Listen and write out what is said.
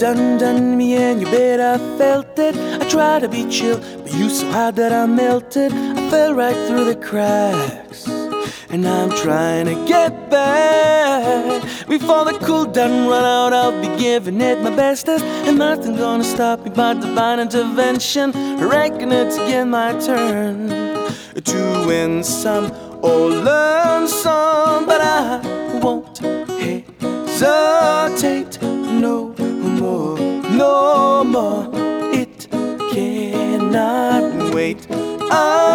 done me and you bet I felt it. I tried to be chill, but you so hard that I melted. I fell right through the cracks, and I'm trying to get back. Before the cool down run out, I'll be giving it my bestest, and nothing's gonna stop me but divine intervention. I reckon it's again my turn to win some or learn some, but I won't hesitate no more, no more. It cannot wait.